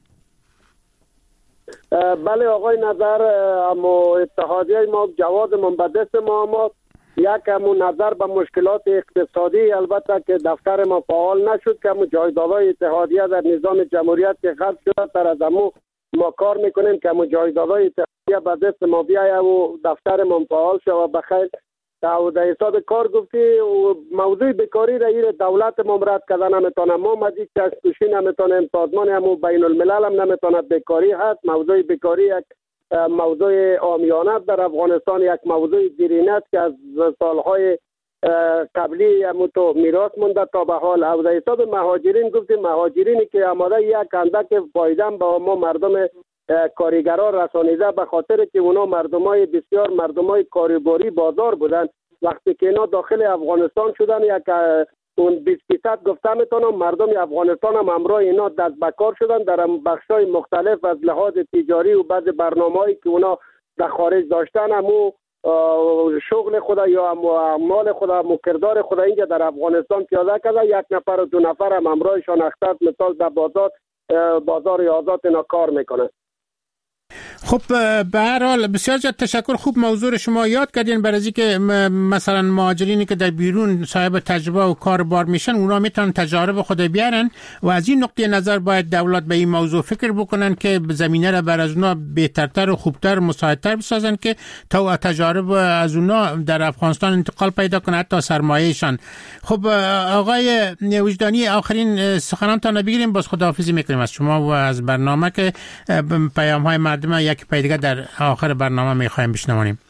بله آقای نظر، اما اتحادیه ما جواد من به دست ما آمد. یک همون نظر به مشکلات اقتصادی البته که دفتر ما فعال نشد که همون جایدادهای اتحادیه در نظام جمهوریت که خرج شده تر از همون ما کار میکنیم که همون جایدادهای اتحادیه به دست ما بیایه و دفتر ما فعال شد و بخیر. در حساب کار گفتی موضوع بیکاری را این دولت ما رد کردن نمیتونه، ما مزید چشم‌پوشی نمیتونیم، سازمان همون بین الملل هم نمیتونه. بیکاری هست، موضوع بیکاری یک موضوع عامیانه در افغانستان، یک موضوع دیرینه است که از سالهای قبلی همون تو میراث مونده تا به حال. او در حساب مهاجرین گفتیم مهاجرینی که آمده یک اندک فایده با ما مردم کارگران رسانیده به خاطر که اونا مردمای بسیار مردمای کارباری بازار بودن. وقتی که اینا داخل افغانستان شدن یک اون بیست درصد گفته میتونم مردم افغانستان هم همراه اینا دست به کار شدن در بخشای مختلف از لحاظ تجاری و بعض برنامه‌ای که اونا در خارج داشتن همو شغل خدا یا اعمال خدا مکردار خدا اینجا در افغانستان پیاده کرده. یک نفر و دو نفر هم همراهشان اختر مثال در بازار بازار آزاد اینا کار میکنه. خب به هر حال بسیار زیاد تشکر. خوب موضوع شما یاد کردین برای اینکه مثلا مهاجرینی که در بیرون صاحب تجربه و کار بار میشن اونا میتونن تجارب خود بیارن و از این نقطه نظر باید دولت به این موضوع فکر بکنن که زمینه را بر از اونا بهترتر و خوبتر مساعدتر بسازن که تا تجارب از اونا در افغانستان انتقال پیدا کنه حتی سرمایه‌شان. خب آقای وجدانی آخرین سخنانتان بگیریم باز خداحافظی میکنیم از شما و از برنامه که پیام های مردم یک پای دیگه در آخر برنامه میخوایم بشنویم.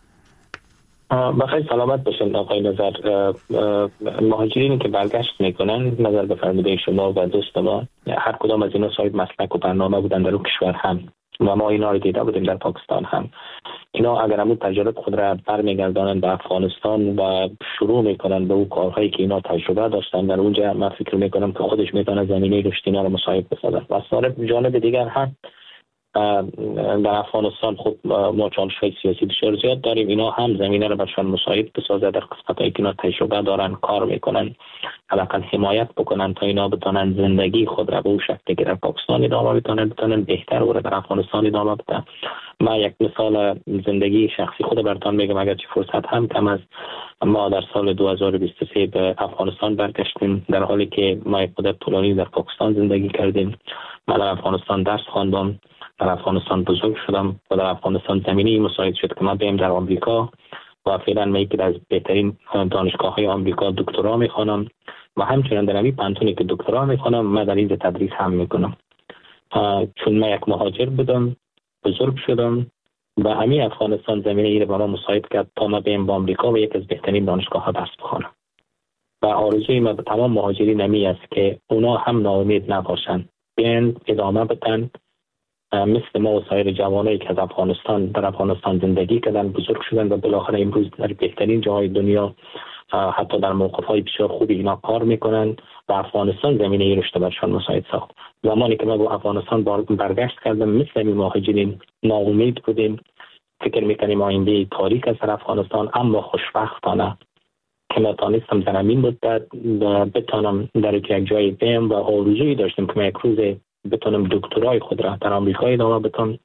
بخیر سلامت باشین آقای نظر. مهاجرینی که برگشت میکنن نظر به فرموده شما و دوست ما هر کدام از اینا صاحب مسلک و برنامه بودن در اون کشور هم و ما اینا رو دیده بودیم در پاکستان هم. اینا اگر همون تجربه خود را برمیگردانن به افغانستان و شروع میکنن به اون کارهایی که اینا تجربه داشتن در اونجا، من فکر میکنم که خودش میتونه زمینه رشد اینا رو مساعد بسازه. و از جانب دیگر هم در افغانستان خب ما چالش‌های سیاسی بسیار زیاد داریم، اینا هم زمینه رو برشان مساعد بسازه در قسمت‌هایی که اینا تجربه دارن کار میکنن حداقل حمایت بکنن تا اینا بتونن زندگی خود را به اون شکلی که در پاکستان ادامه بدن بتونن بهتر و در افغانستان ادامه بدن. ما یک مثال زندگی شخصی خود براتون میگم، اگر چه فرصت هم کم است، ما در سال دو هزار و بیست و سه به افغانستان برگشتیم در حالی که ما یک مدت طولانی در پاکستان زندگی کردیم. من در افغانستان درس خواندم، در افغانستان بزرگ شدم و در افغانستان زمینی مساعد شد که من بیم در آمریکا و فعلا من یکی از بهترین دانشگاه‌های آمریکا دکترا میخوانم و همچنین در همین پانتونی که دکترا میخوانم من در اینجا تدریس هم میکنم. چون من یک مهاجر بودم، بزرگ شدم و همین افغانستان زمینه ای رو برام مساعد کرد تا من بیم با آمریکا و یک از بهترین دانشگاه‌ها درس بخوانم. و آرزوی من به تمام مهاجرین نمی است که اونا هم ناامید نباشن، بیان ادامه بدن مثل ما و سایر جوانایی که از افغانستان در افغانستان زندگی کردن، بزرگ شدن و بالاخره امروز در بهترین جاهای دنیا حتی در موقف‌های بسیار خوبی اینا کار میکنن و افغانستان زمینه رشد برشان مساعد ساخت. زمانی که ما با افغانستان برگشت کردم مثل این مهاجرین ناامید بودیم، فکر میکنیم آینده تاریک است در افغانستان، اما خوشبختانه که ما تانستم در همین مدت بتانم در یک جای بیم و آرزویی داشتم که من یک روز بتونم دکترای خود را در آمریکا ادامه بدم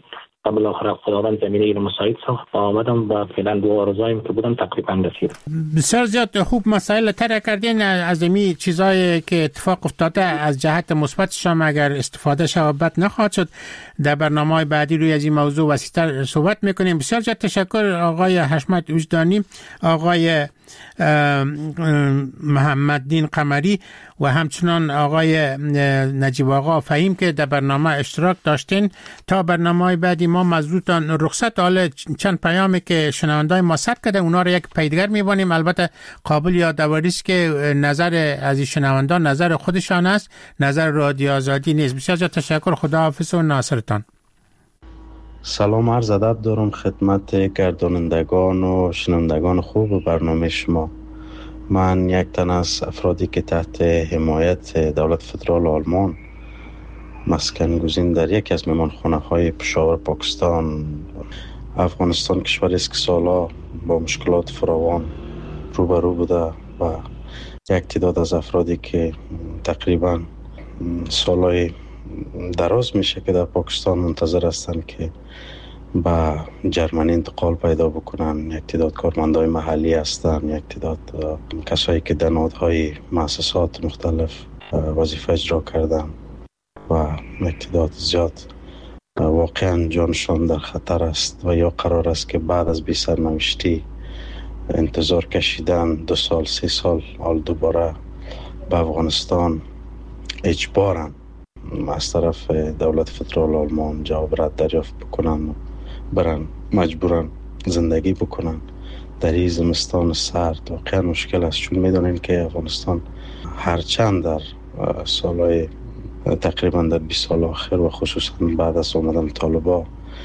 و بالاخره خداوند زمینه رو مساعد ساخت و آمدم و فعلا دو آرزویم که بودم تقریبا رسیدم. بسیار زیاد خوب مسائل طرح کردین. از این چیزایی که اتفاق افتاده از جهت مثبتش هم اگر استفاده شود بد نخواهد شد. در برنامه‌های بعدی روی از این موضوع وسیع‌تر صحبت میکنیم. بسیار زیاد تشکر آقای حشمت وجدانی، آقای محمددین قمری و همچنان آقای نجیب آقا فهیم که در برنامه اشتراک داشتین. تا برنامه بعدی ما مزدورتان رخصت. حالا چند پیامی که شنوندای ما ثبت کرده اونا رو یک پیدگر میبانیم. البته قابل یادآوری است که نظر از این شنوندان نظر خودشان است، نظر رادیو آزادی نیست. بسیار زیاد تشکر. خداحافظ و ناصرتان. سلام عرض ادب دارم خدمت گردانندگان و شنوندگان خوب برنامه شما. من یک تن از افرادی که تحت حمایت دولت فدرال آلمان مسکن گزین در یکی از مهمانخانه های پشاور پاکستان افغانستان کشوری است که سالها با مشکلات فراوان روبرو بوده و یک تعداد از افرادی که تقریبا سالهای دراز میشه که در پاکستان منتظر هستند که به جرمنی انتقال پیدا بکنن. یک تعداد کارمندای محلی هستند، یک تعداد کسایی که در نهادهای مؤسسات مختلف وظیفه اجرا کردن و یک تعداد زیاد واقعا جانشان در خطر است و یا قرار است که بعد از بی سرنوشتی انتظار کشیدن دو سال سه سال حال دوباره به افغانستان اجبارن از طرف دولت فدرال آلمان جواب رد دریافت بکنن و برن مجبورن زندگی بکنن در این زمستان سرد. واقعا مشکل است، چون میدونین که افغانستان هرچند در سالهای تقریبا در بیست سال آخر و خصوصا بعد از آمدن طالبا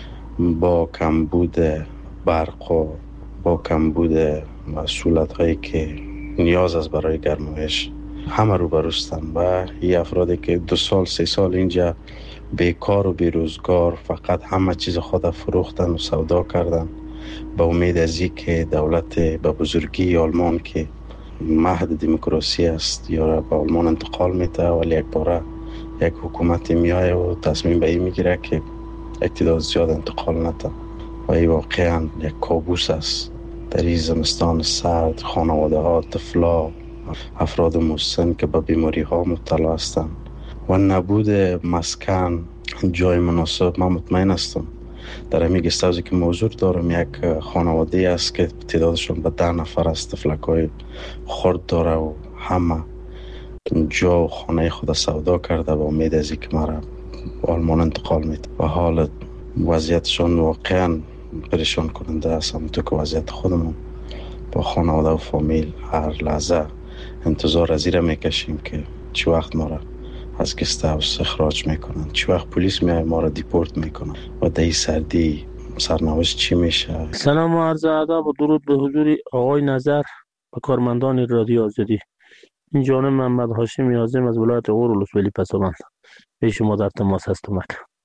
با کمبود برق و با کمبود مسئولیت هایی که نیاز است برای گرمایش همه رو بروستن و این افرادی که دو سال سه سال اینجا بیکار و بیروزگار فقط همه چیز خود فروختن و سودا کردن به امید از این که دولت به بزرگی آلمان که مهد دموکراسی است یا به آلمان انتقال میده، ولی یک باره یک حکومت میایه و تصمیم به این میگیره که اقتدار زیاد انتقال نده و این واقعا یک کابوس است. در این زمستان سرد خانواده ها، طفلا، افراد مسن که به بیماری ها مبتلا هستند و نبود مسکن، جای مناسب، من مطمئن هستم در همین گست هاوسی که موضوع دارم یک خانواده است که تعدادشون به ده نفر است، طفلکای خرد داره و همه جا و خانه خود سودا کرده و امید از اینکه مرا آلمان انتقال میده و حال وضعیتشون واقعا پریشان کننده است. همونطور که وضعیت خودمون با خانواده و فامیل هر لحظه انتظار از این را میکشیم که چی وقت ما را از گست هاوس اخراج میکنن، چی وقت پلیس میاد ما را دیپورت میکنن و در این سردی سرنوشت چی میشه. سلام و عرض ادب و درود به حضور آقای نظر و کارمندان رادیو آزادی. این جانب محمد هاشمی عازم از ولایت غور ولسوالی پسابند به شما در تماس هستم.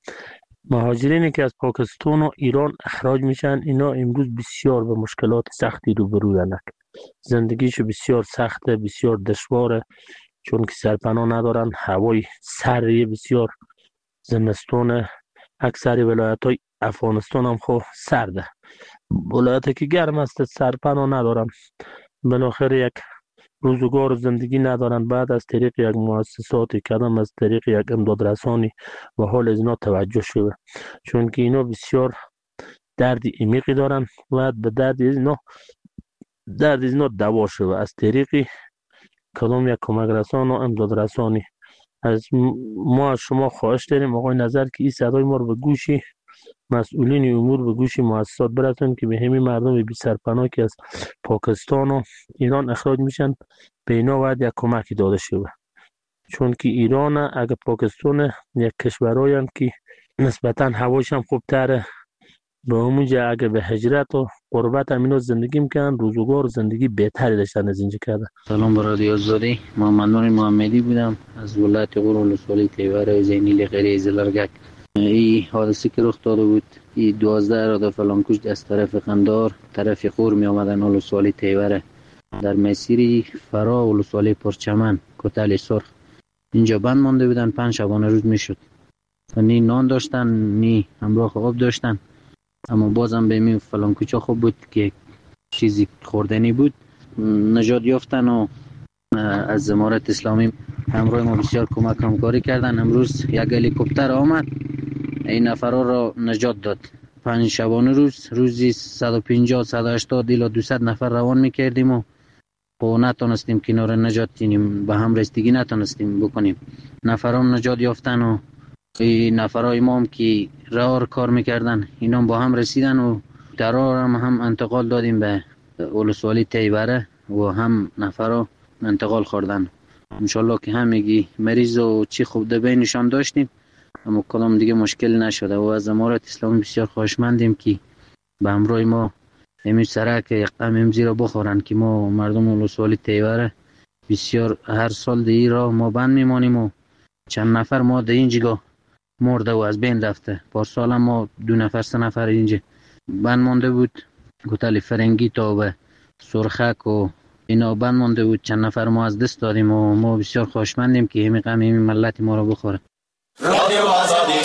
مهاجرینی که از پاکستان و ایران اخراج میشن اینا امروز بسیار به مشکلات سختی روبرویند. زندگیشو بسیار سخته، بسیار دشواره، چون که سرپناه ندارن. هوای سردی بسیار، زمستان اکثر ولایت های افغانستان هم خو سرده، ولایتی که گرم است سرپناه ندارن، بالاخره یک روزگار زندگی ندارن. بعد از طریق یک مؤسساتی کدام از طریق یک امداد رسانی و حال از اینا توجه شده، چون که اینا بسیار درد عمیقی دارن و به درد اینا درد اینا دوا شده از طریق کدام یک کمک رسان و امداد رسانی. از ما از شما خواهش داریم آقای نظر که این صدای ما رو به گوشی مسئولین امور، به گوشی مؤسسات برسون که به همین مردم بی سرپناه که از پاکستان و ایران اخراج میشن به اینا باید یک کمکی داده شده، چون که ایران اگه پاکستان یک کشورایی که نسبتا هواش هم خوب تره، به همونجا اگه به هجرت و قربت هم اینا زندگی میکنن روزگار زندگی بهتری داشتن از اینجا کرده. سلام با رادیو آزادی، محمد نور محمدی بودم از ولایت غور ولسوالی تیوره زینیل غیری زلرگک. این حادثه که رخ داده بود، این دوازده اراده فلانکوش از طرف قندار طرف غور می آمدن ولسوالی تیوره در مسیری فرا ولسوالی پرچمن کتل سرخ اینجا بند مانده بودن. پنج شبانه روز می شد نی نان داشتن نی همراه آب داشتن، اما بازم به می فلان کوچه خوب بود که چیزی خوردنی بود. نجات یافتن و از امارت اسلامی همراه ما بسیار کمک همکاری کردن. امروز یک هلیکوپتر آمد این نفرها را نجات داد. پنج شبانه روز روزی صد و پنجاه صد و هشتاد الی دویست نفر روان میکردیم و خب نتونستیم کنار نجات کنیم، به هم رسیدگی نتونستیم بکنیم. نفرام نجات یافتن و این نفرای ما هم که راه کار میکردن اینا با هم رسیدن و درار هم, هم انتقال دادیم به ولسوالی تیبره و هم نفرا انتقال خوردن. انشالله که همگی مریض و چی خوب ده بینشان داشتیم، اما کلام دیگه مشکل نشده و از امارت اسلامی بسیار خواهشمندیم که به همراه ما همین سرک یقم امزی را بخورن که ما مردم ولسوالی تیبره بسیار هر سال ده ای را ما بند میمانیم و چند نفر ما ده اینجا مرده و از بین رفته. پارسال هم ما دو نفر سه نفر اینجا بند مانده بود، گوتل فرنگی تا به سرخک و اینا بند مانده بود، چند نفر ما از دست دادیم و ما بسیار خوشمندیم که همین غم همین ملت ما را بخوره. رادیو آزادی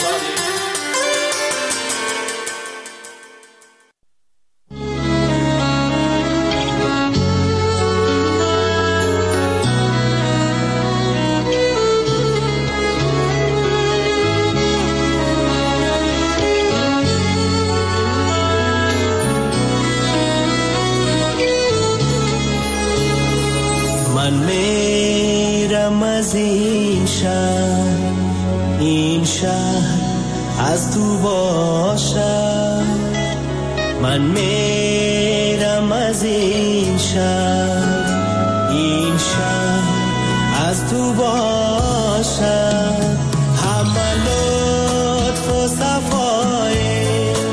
من میرم از این شهر، این شهر از تو باشد. من میرم از این شهر، این شهر از تو باشد. همه لطف و صفای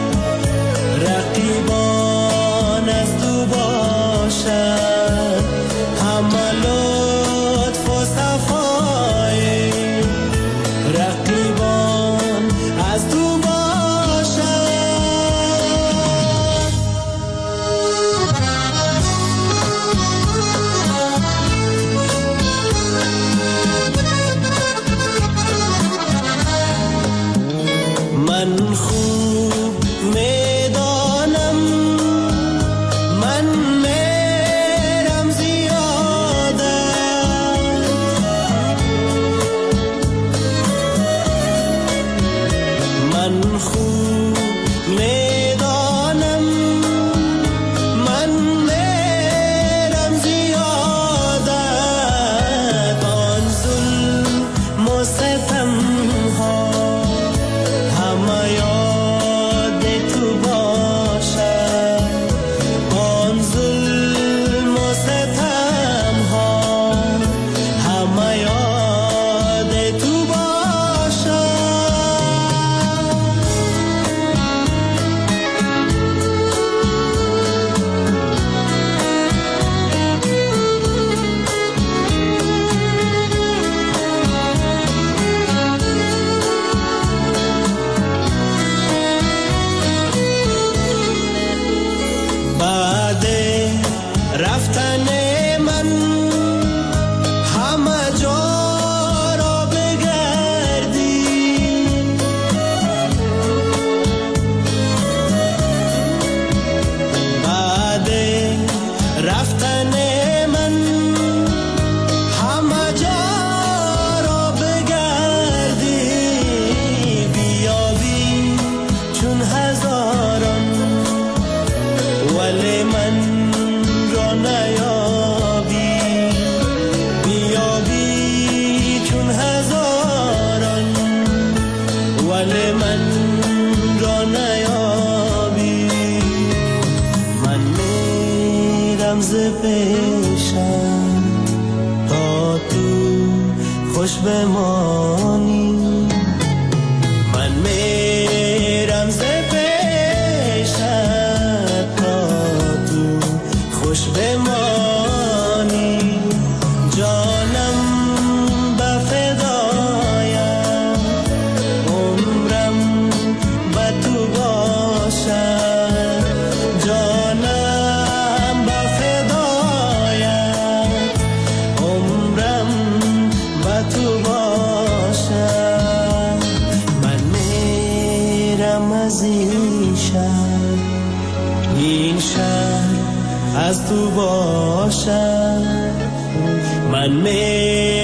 رقیبان از تو باشد. همه لطف و صفای رقیبان از تو باشد. من خوب میدانم من میرم زیاده، من خوب میدانم من میرم زیاده. آن ظلم و ستم ها همه یاد تو باشد. آن ظلم و ستم ها همه یاد تو باشد. بعد رفتن من همه جا را بگردی، بعد رفتن من همه جا را بگردی. بیابی چون هزاران ولی من را نیابی. بیابی چون هزاران ولی من را نیابی. من میرم ز پیشم تا تو خوش بمانی. من میرم ز خوش بمانی. جانم به فدایم عمرم به تو باشد. جانم به فدایم عمرم به تو باشد. من تو باشم. من می